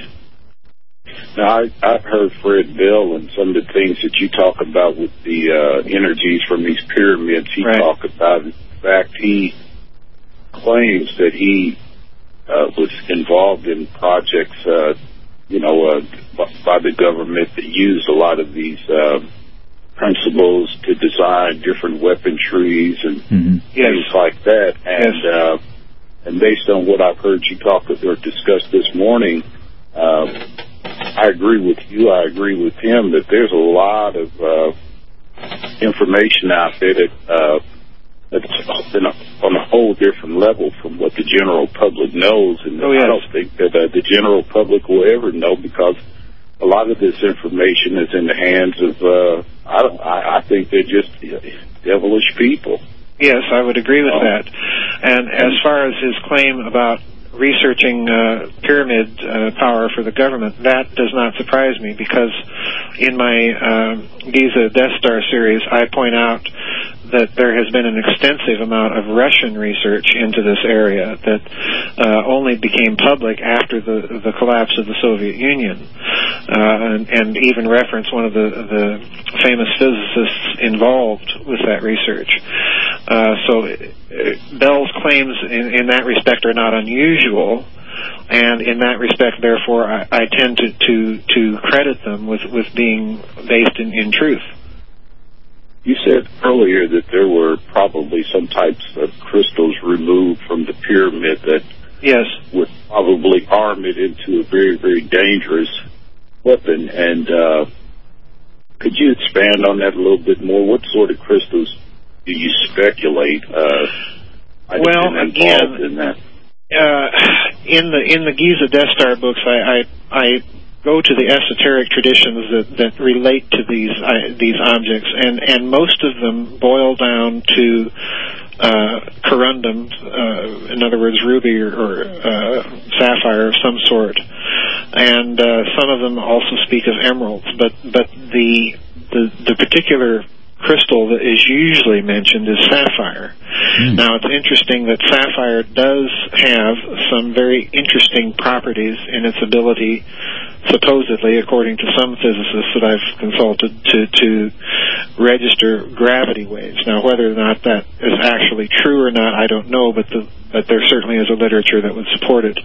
Now, I, I've heard Fred Bell and some of the things that you talk about with the uh, energies from these pyramids. He right. talked about, in fact, he claims that he uh, was involved in projects, uh, you know, uh, by the government that used a lot of these uh, principles to design different weaponries and mm-hmm. things yes. like that. And yes. uh, and based on what I've heard you talk or discuss this morning, uh, I agree with you. I agree with him that there's a lot of uh, information out there that uh, that's been on a whole different level from what the general public knows. And oh, yes. I don't think that uh, the general public will ever know, because a lot of this information is in the hands of, uh, I, don't, I, I think they're just devilish people. Yes, I would agree with that. And as far as his claim about researching uh, pyramid uh, power for the government, that does not surprise me, because in my uh, Giza Death Star series, I point out that there has been an extensive amount of Russian research into this area that uh, only became public after the, the collapse of the Soviet Union, uh, and, and even reference one of the, the famous physicists involved with that research. Uh, so uh, Bell's claims in, in that respect are not unusual, and in that respect, therefore, I, I tend to, to, to credit them with, with being based in, in truth. You said earlier that there were probably some types of crystals removed from the pyramid that yes. would probably arm it into a very, very dangerous weapon. And uh, could you expand on that a little bit more? What sort of crystals do you speculate uh, might well, have been involved again, in that? Uh, in the in the Giza Death Star books, I, I I go to the esoteric traditions that, that relate to these uh, these objects, and, and most of them boil down to uh, corundum, uh, in other words, ruby or, or uh, sapphire of some sort, and uh, some of them also speak of emeralds. But but the the, the particular crystal that is usually mentioned is sapphire. Mm. Now, it's interesting that sapphire does have some very interesting properties in its ability, supposedly, according to some physicists that I've consulted, to, to register gravity waves. Now, whether or not that is actually true or not, I don't know, but, the, but there certainly is a literature that would support it.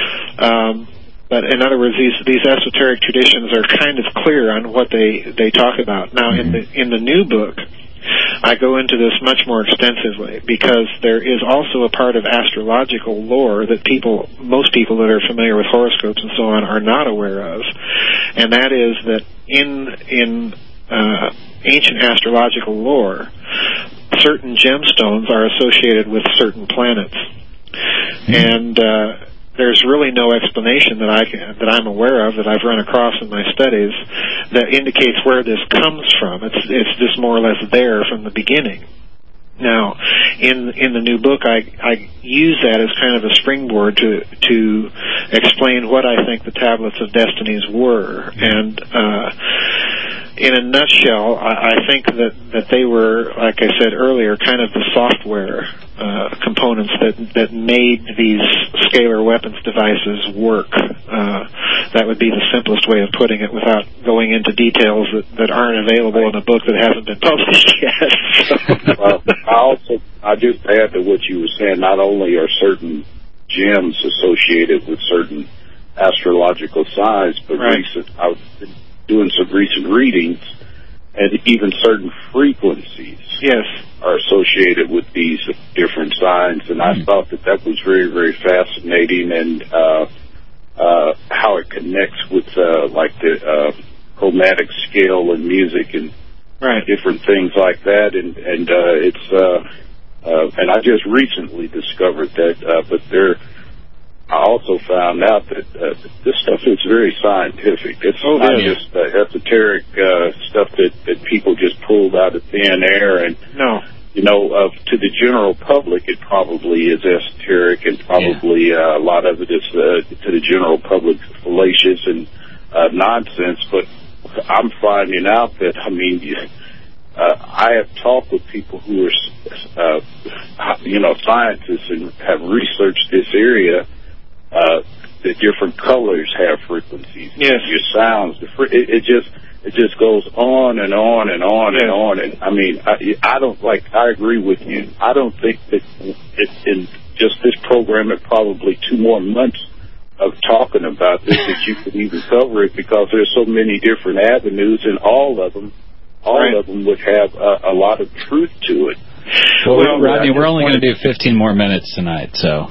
Um, But in other words, these these esoteric traditions are kind of clear on what they, they talk about. Now, in the in the new book, I go into this much more extensively, because there is also a part of astrological lore that people, most people that are familiar with horoscopes and so on, are not aware of, and that is that in in uh, ancient astrological lore, certain gemstones are associated with certain planets, and uh, there's really no explanation that I can, that I'm aware of, that I've run across in my studies, that indicates where this comes from. It's it's just more or less there from the beginning. Now, in in the new book, I I use that as kind of a springboard to to explain what I think the tablets of destinies were, and uh, in a nutshell, I, I think that that they were, like I said earlier, kind of the software uh, components that that made these scalar weapons devices work. Uh, that would be the simplest way of putting it, without going into details that, that aren't available in a book that hasn't been published yet. Well, I also, I just add to what you were saying, not only are certain gems associated with certain astrological signs, but right. recent, I've been doing some recent readings, and even certain frequencies yes. are associated with these different signs, and I thought that that was very, very fascinating, and uh, uh, how it connects with uh, like the uh, chromatic scale in music and right. different things like that, and and uh, it's uh, uh, and I just recently discovered that, uh, but there. I also found out that uh, this stuff is very scientific. It's oh, not yeah. just uh, esoteric uh, stuff that, that people just pulled out of thin air. And no, you know, uh, to the general public, it probably is esoteric, and probably yeah. uh, a lot of it is uh, to the general public fallacious and uh, nonsense. But I'm finding out that, I mean, uh, I have talked with people who are, uh, you know, scientists and have researched this area. Uh, the different colors have frequencies. Yes. Your sounds. The fr- it, it just it just goes on and on and on yes. and on. And I mean, I, I don't like. I agree with you. I don't think that it, in just this program, it probably two more months of talking about this that you could even cover it, because there's so many different avenues, and all of them all right. of them would have a, a lot of truth to it. Well, well Rodney, we're only going to do fifteen more minutes tonight, so.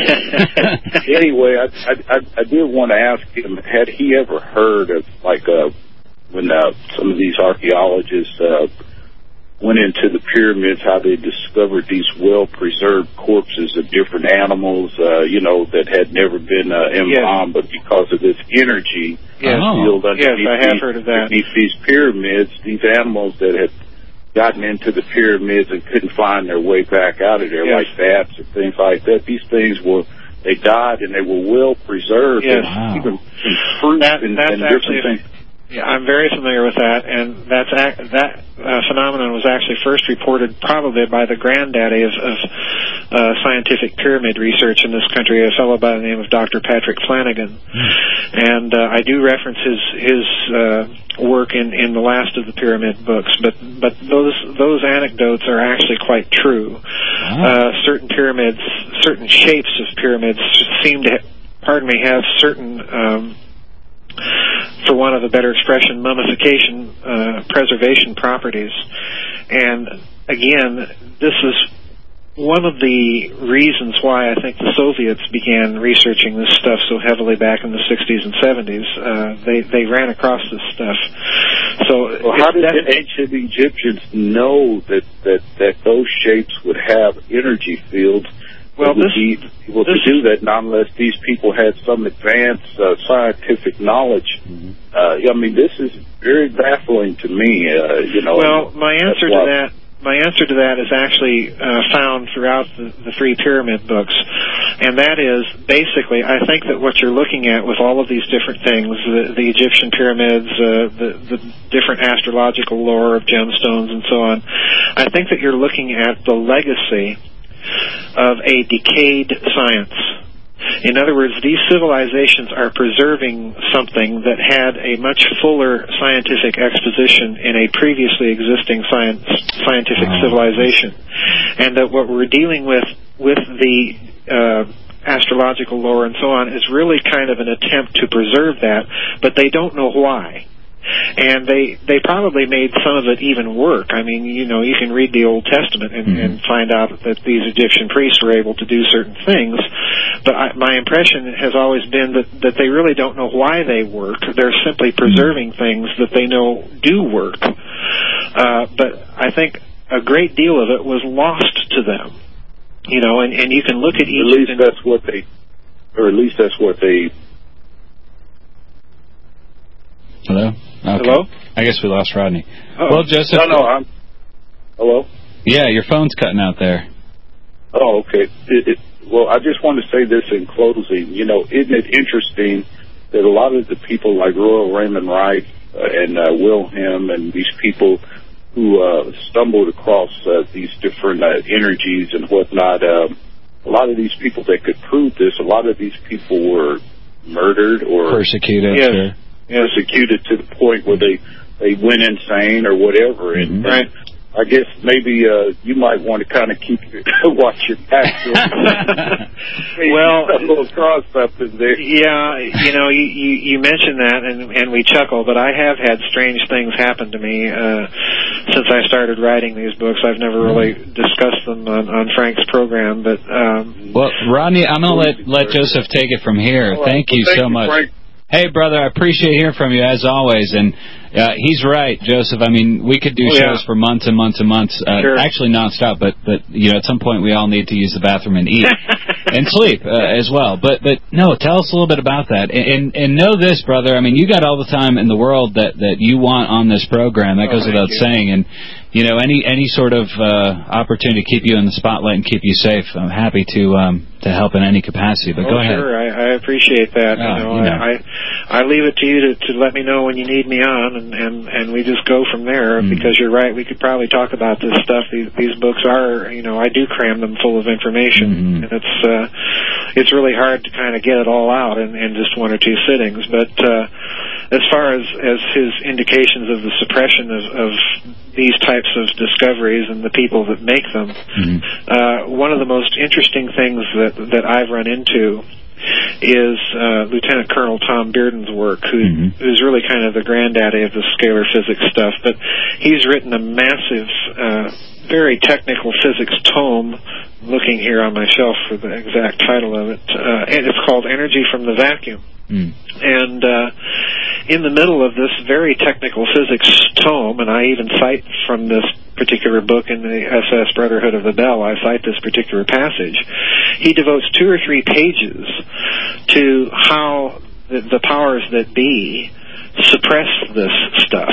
Anyway, I, I, I did want to ask him, had he ever heard of, like, uh, when uh, some of these archaeologists uh, went into the pyramids, how they discovered these well-preserved corpses of different animals, uh, you know, that had never been uh, embalmed, yes. but because of this energy yes. field oh. underneath, yes, I have these, heard of that. underneath these pyramids, these animals that had gotten into the pyramids and couldn't find their way back out of there, yes. like bats and things like that. These things were, they died and they were well preserved. Yes. And even improved that, and, that's and actually, different things. Yeah, I'm very familiar with that, and that's that uh, phenomenon was actually first reported probably by the granddaddy of, of uh, scientific pyramid research in this country, a fellow by the name of Doctor Patrick Flanagan. Mm. And uh, I do reference his his uh, work in, in the last of the pyramid books, but but those those anecdotes are actually quite true. Wow. Uh, certain pyramids, certain shapes of pyramids seem to, ha- pardon me, have certain. Um, for want of a better expression, mummification, uh, preservation properties. And again, this is one of the reasons why I think the Soviets began researching this stuff so heavily back in the sixties and seventies. Uh, they, they ran across this stuff. So, well, how did the ancient Egyptians know that, that, that those shapes would have energy fields? Well, would this, be able this, to do that, not unless these people had some advanced uh, scientific knowledge. Mm-hmm. Uh, I mean, this is very baffling to me. Uh, you know. Well, my answer to that, my answer to that is actually uh, found throughout the, the three pyramid books, and that is basically, I think that what you're looking at with all of these different things, the, the Egyptian pyramids, uh, the, the different astrological lore of gemstones, and so on, I think that you're looking at the legacy of a decayed science. In other words, these civilizations are preserving something that had a much fuller scientific exposition in a previously existing science, scientific oh. civilization. And that what we're dealing with with the uh, astrological lore and so on is really kind of an attempt to preserve that, but they don't know why. And they they probably made some of it even work. I mean, you know, you can read the Old Testament and, mm-hmm. and find out that these Egyptian priests were able to do certain things. But I, my impression has always been that, that they really don't know why they work. They're simply preserving things that they know do work. Uh, but I think a great deal of it was lost to them. You know, and, and you can look at Egypt. At least that's what they, or at least that's what they. Hello? Okay. Hello? I guess we lost Rodney. Oh. Well, Joseph. No, no, I'm. Hello? Yeah, your phone's cutting out there. Oh, okay. It, it, well, I just want to say this in closing. You know, isn't it interesting that a lot of the people like Royal Raymond Wright uh, and uh, Wilhelm and these people who uh, stumbled across uh, these different uh, energies and whatnot, uh, a lot of these people that could prove this, a lot of these people were murdered or persecuted. Yes. Sure. persecuted to the point where they, they went insane or whatever. And, mm-hmm. and I guess maybe uh, you might want to kind of keep your, watch your back. Well, stumble across something there. Yeah, you know, you, you, you mentioned that, and, and we chuckle, but I have had strange things happen to me uh, since I started writing these books. I've never really discussed them on, on Frank's program, but um, well, Rodney, I'm going to let let Joseph take it from here. Right. Thank you well, thank so you, much. Frank. Hey, brother, I appreciate hearing from you, as always. And uh, he's right, Joseph. I mean, we could do oh, shows yeah. for months and months and months, uh, sure. actually nonstop. But, but you know, at some point we all need to use the bathroom and eat and sleep uh, as well. But, but no, tell us a little bit about that. And, and, and know this, brother. I mean, you got all the time in the world that, that you want on this program. That oh, goes without you. saying. And, you know, any any sort of uh, opportunity to keep you in the spotlight and keep you safe, I'm happy to um, to help in any capacity. But oh, go ahead. Sure, I, I appreciate that. Oh, you know, you know. I, I I leave it to you to, to let me know when you need me on, and, and, and we just go from there. Mm. Because you're right, we could probably talk about this stuff. These these books are, you know, I do cram them full of information, mm-hmm. and it's uh, it's really hard to kind of get it all out in, in just one or two sittings. But uh, as far as as his indications of the suppression of, of these types of discoveries and the people that make them, mm-hmm. uh, one of the most interesting things that that I've run into is uh, Lieutenant Colonel Tom Bearden's work, who, mm-hmm. who's really kind of the granddaddy of the scalar physics stuff. But he's written a massive, uh, very technical physics tome. I'm looking here on my shelf for the exact title of it, uh, and it's called Energy from the Vacuum. Mm. And uh, in the middle of this very technical physics tome, and I even cite from this particular book in the S S Brotherhood of the Bell, I cite this particular passage, he devotes two or three pages to how the, the powers that be suppress this stuff.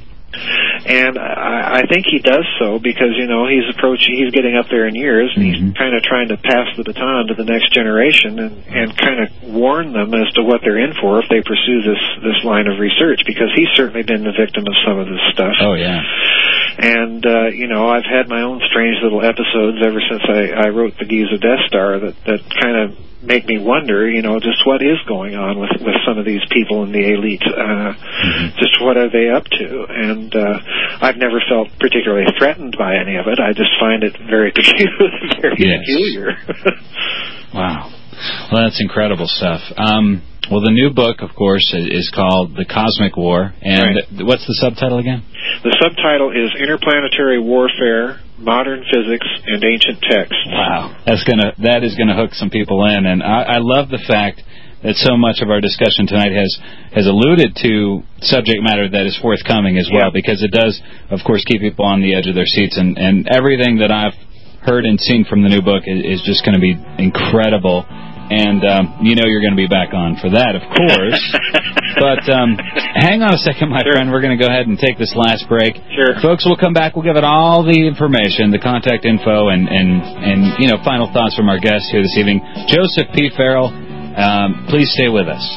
And I, I think he does so because, you know, he's approaching, he's getting up there in years, and mm-hmm. he's kind of trying to pass the baton to the next generation and, and kind of warn them as to what they're in for if they pursue this, this line of research, because he's certainly been the victim of some of this stuff. Oh, yeah. And, uh, you know, I've had my own strange little episodes ever since I, I wrote the Giza Death Star that, that kind of make me wonder, you know, just what is going on with, with some of these people in the elite. Uh, mm-hmm. Just what are they up to? And uh, I've never felt particularly threatened by any of it. I just find it very peculiar. very yes. peculiar. Wow. Well, that's incredible stuff. Um, well, the new book, of course, is called The Cosmic War. And right. what's the subtitle again? The subtitle is Interplanetary Warfare, Modern Physics, and Ancient Texts. Wow. That's gonna, that is going to hook some people in. And I, I love the fact that so much of our discussion tonight has, has alluded to subject matter that is forthcoming as well, yeah. because it does, of course, keep people on the edge of their seats. And, and everything that I've heard and seen from the new book is, is just going to be incredible. And um, you know you're going to be back on for that, of course. But um, hang on a second, my sure. friend. We're going to go ahead and take this last break. Sure. Folks, we'll come back. We'll give it all the information, the contact info, and, and, and you know, final thoughts from our guest here this evening, Joseph P. Farrell. Um, please stay with us.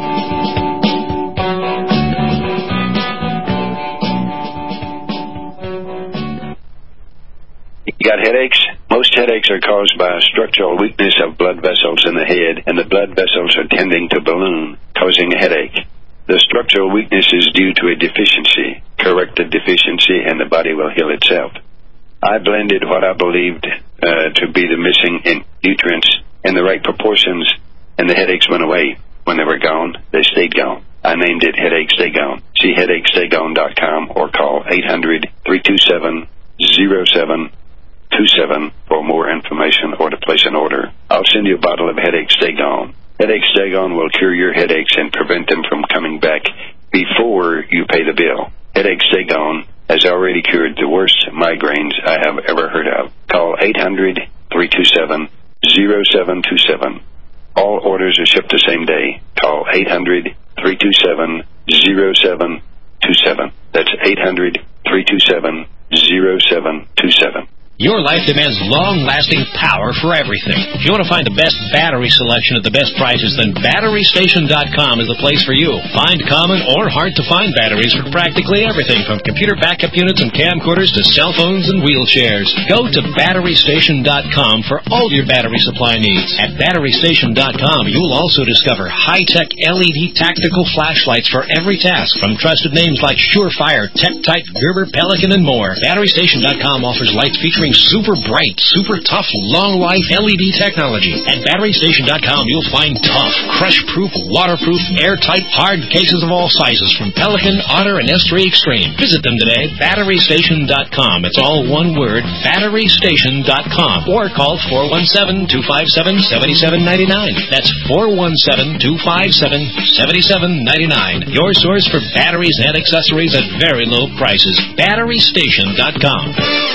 You got headaches? Most headaches are caused by a structural weakness of blood vessels in the head, and the blood vessels are tending to balloon, causing a headache. The structural weakness is due to a deficiency. Correct the deficiency, and the body will heal itself. I blended what I believed uh, to be the missing in nutrients in the right proportions, and the headaches went away. When they were gone, they stayed gone. I named it Headache Stay Gone. See headache stay gone dot com or call eight hundred, three two seven, zero seven two seven for more information or to place an order. I'll send you a bottle of Headache Stay Gone. Headache Stay Gone will cure your headaches and prevent them from coming back before you pay the bill. Headache Stay Gone has already cured the worst migraines I have ever heard of. Call eight hundred, three two seven, zero seven two seven. All orders are shipped the same day. Call eight hundred, three two seven, zero seven two seven. That's eight hundred, three two seven, zero seven two seven. Your life demands long-lasting power for everything. If you want to find the best battery selection at the best prices, then battery station dot com is the place for you. Find common or hard-to-find batteries for practically everything, from computer backup units and camcorders to cell phones and wheelchairs. Go to battery station dot com for all your battery supply needs. At battery station dot com, you'll also discover high-tech L E D tactical flashlights for every task, from trusted names like Surefire, Tech-Tite, Gerber, Pelican, and more. battery station dot com offers lights featuring super bright, super tough, long-life L E D technology. At battery station dot com, you'll find tough, crush-proof, waterproof, airtight, hard cases of all sizes from Pelican, Otter, and S three Extreme. Visit them today, battery station dot com. It's all one word, battery station dot com. Or call four one seven, two five seven, seven seven nine nine. That's four one seven, two five seven, seven seven nine nine. Your source for batteries and accessories at very low prices. battery station dot com.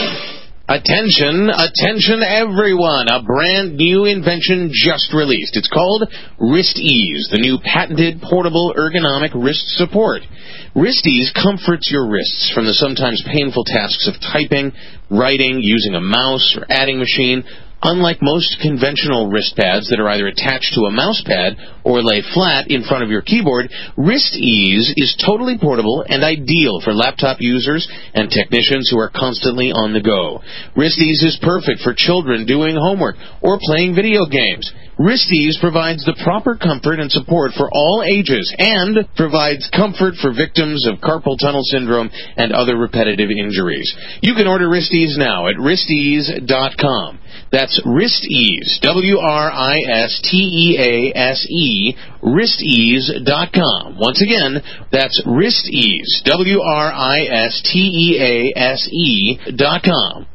Attention, attention everyone, a brand new invention just released. It's called Wrist Ease, the new patented portable ergonomic wrist support. Wrist Ease comforts your wrists from the sometimes painful tasks of typing, writing, using a mouse, or adding machine. Unlike most conventional wrist pads that are either attached to a mouse pad or lay flat in front of your keyboard, Wrist Ease is totally portable and ideal for laptop users and technicians who are constantly on the go. Wrist Ease is perfect for children doing homework or playing video games. Wristies provides the proper comfort and support for all ages and provides comfort for victims of carpal tunnel syndrome and other repetitive injuries. You can order Wristies now at wristies dot com. That's Wristease, W R I S T E A S E, Wristease dot com. Once again, that's Wristease, W R I S T E A S E dot com.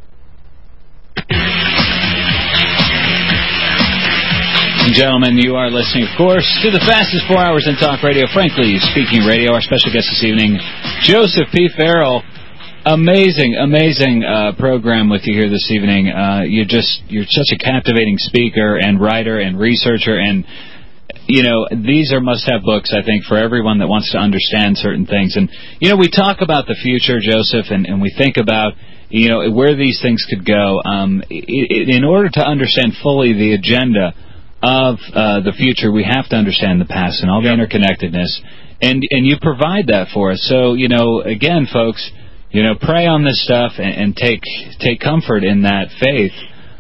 Ladies and gentlemen, you are listening, of course, to the fastest four hours in talk radio, Frankly Speaking Radio. Our special guest this evening, Joseph P. Farrell. Amazing, amazing uh, program with you here this evening. Uh, you're just, you're such a captivating speaker and writer and researcher, and, you know, these are must-have books, I think, for everyone that wants to understand certain things. And, you know, we talk about the future, Joseph, and, and we think about, you know, where these things could go. Um, it, in order to understand fully the agenda of uh, the future, we have to understand the past and all the interconnectedness, and and you provide that for us. So, you know, again, folks, you know, pray on this stuff and, and take take comfort in that faith,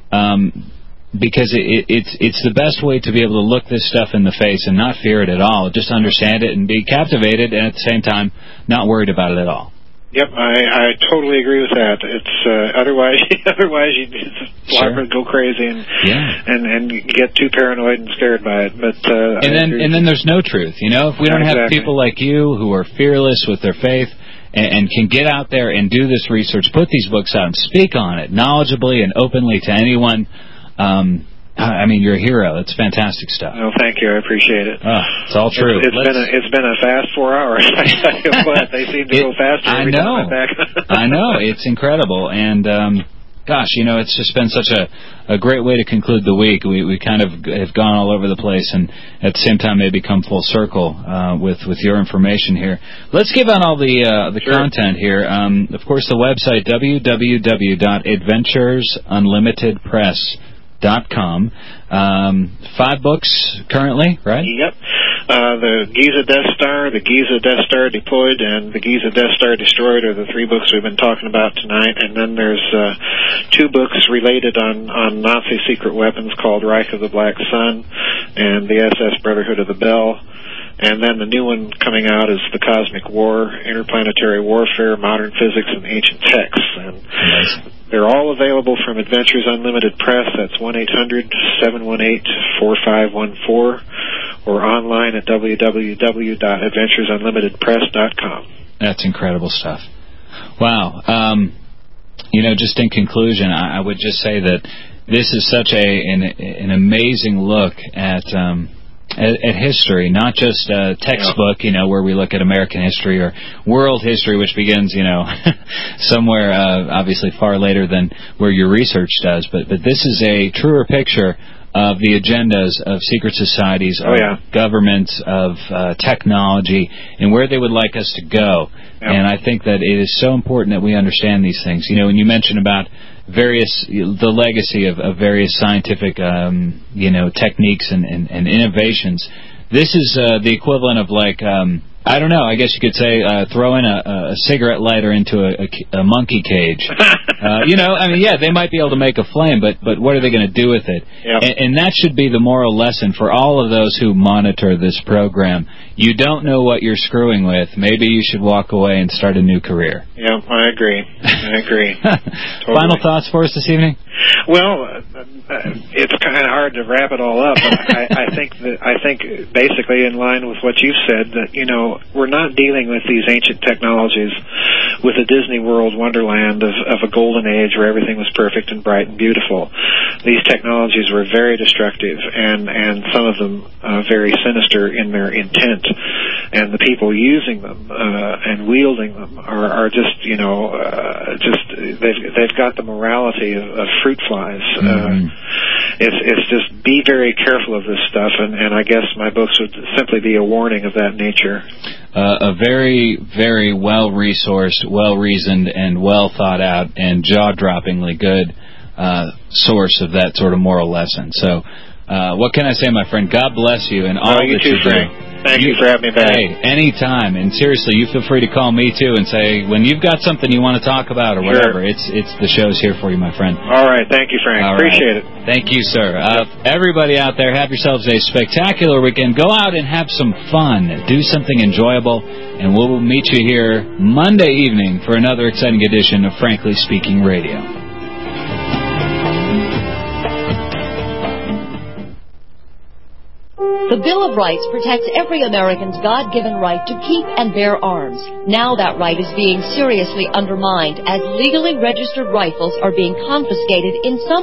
um, because it, it, it's it's the best way to be able to look this stuff in the face and not fear it at all. Just understand it and be captivated, and at the same time, not worried about it at all. Yep, I, I totally agree with that. It's uh, otherwise, otherwise you sure. go crazy and yeah. and and get too paranoid and scared by it. But uh, and then and then there's no truth. You know, if we don't exactly. have people like you who are fearless with their faith and, and can get out there and do this research, put these books out, and speak on it knowledgeably and openly to anyone. Um, I mean, you're a hero. It's fantastic stuff. Oh, thank you. I appreciate it. Oh, it's all true. It's, it's been a it's been a fast four hours. I tell you what, they seem to it, go faster every I know. time I'm back. I know. It's incredible. And um, gosh, you know, it's just been such a, a great way to conclude the week. We we kind of have gone all over the place, and at the same time, maybe come full circle uh, with with your information here. Let's give out all the uh, the sure. content here. Um, of course, the website w w w dot adventures unlimited press dot com. Um, five books currently, right? Yep. Uh, the Giza Death Star, the Giza Death Star Deployed, and the Giza Death Star Destroyed are the three books we've been talking about tonight. And then there's uh, two books related on, on Nazi secret weapons called Reich of the Black Sun and the S S Brotherhood of the Bell. And then the new one coming out is The Cosmic War, Interplanetary Warfare, Modern Physics, and Ancient Texts. And they're all available from Adventures Unlimited Press. That's one eight hundred seven one eight four five one four, or online at w w w dot adventures unlimited press dot com. That's incredible stuff. Wow. Um, you know, just in conclusion, I, I would just say that this is such a an, an amazing look at... Um, At, at history, not just a textbook, you know, where we look at American history or world history, which begins, you know, somewhere uh, obviously far later than where your research does. But but this is a truer picture of the agendas of secret societies, oh, of yeah. governments, of uh, technology, and where they would like us to go. Yeah. And I think that it is so important that we understand these things. You know, when you mention about various, the legacy of, of various scientific, um, you know, techniques and, and, and innovations, this is uh, the equivalent of like, um, I don't know, I guess you could say uh, throwing a, a cigarette lighter into a, a, a monkey cage. uh, you know, I mean, yeah, they might be able to make a flame, but, but what are they going to do with it? Yep. And, and that should be the moral lesson for all of those who monitor this program. You don't know what you're screwing with. Maybe you should walk away and start a new career. Yeah, I agree. I agree. Totally. Final thoughts for us this evening? Well, uh, it's kind of hard to wrap it all up, but I, I think that I think basically in line with what you've said, that, you know, we're not dealing with these ancient technologies with a Disney World wonderland of, of a golden age where everything was perfect and bright and beautiful. These technologies were very destructive, and, and some of them uh, very sinister in their intent. And the people using them uh, and wielding them are, are just, you know, uh, just they've they've got the morality of, of fruit flies. Mm-hmm. Uh, it's it's just be very careful of this stuff, and, and I guess my books would simply be a warning of that nature. Uh, a very, very well-resourced, well-reasoned, and well-thought-out, and jaw-droppingly good uh, source of that sort of moral lesson. So, Uh, what can I say, my friend? God bless you and all oh, you that too, you do. Frank. Thank you, you for having me back. Hey, anytime. And seriously, you feel free to call me, too, and say, when you've got something you want to talk about or whatever, sure. it's it's the show's here for you, my friend. All right. Thank you, Frank. All Appreciate right. it. Thank you, sir. Uh, everybody out there, have yourselves a spectacular weekend. Go out and have some fun. Do something enjoyable, and we'll meet you here Monday evening for another exciting edition of Frankly Speaking Radio. The Bill of Rights protects every American's God-given right to keep and bear arms. Now that right is being seriously undermined as legally registered rifles are being confiscated in some